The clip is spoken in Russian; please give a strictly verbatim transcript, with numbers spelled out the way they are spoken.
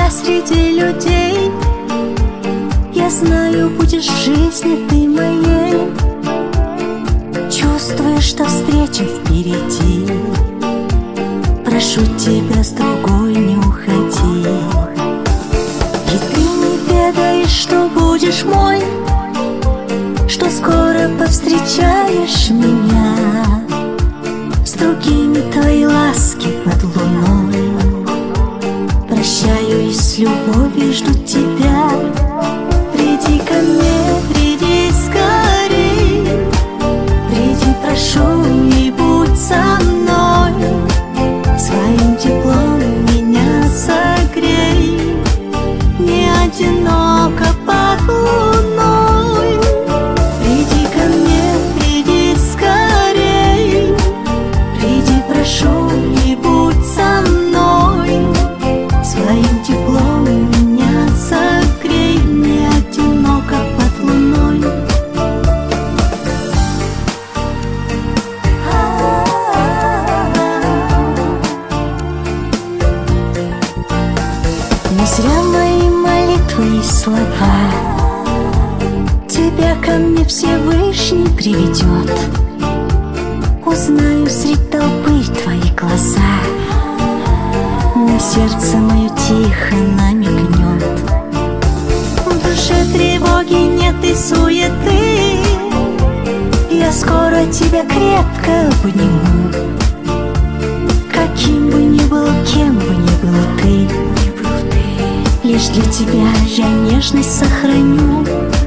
тебя среди людей. Я знаю, будешь в жизни ты моей. Чувствую, что встреча впереди. Прошу тебя, с другой не уходи. И ты не ведаешь, что будешь мой, что скоро повстречаешь меня. С другими твои ласки под луной. Прощаю и с любовью жду тебя. Приди ко мне, приди скорей. Приди, прошу, и будь со мной. Своим теплом меня согрей. Не одиноко под луной. Приди ко мне, приди скорей. Приди, прошу, и будь со мной. Своим теплом меня согрей. Не одиноко под луной. Не зря мои молитвы и слова тебя ко мне Всевышний приведет. Узнаю среди толпы твои глаза. На сердце мое тихо намекнет. В душе тревоги нет и суеты. Я скоро тебя крепко обниму. Каким бы ни был, кем бы ни был ты, лишь для тебя я нежность сохраню.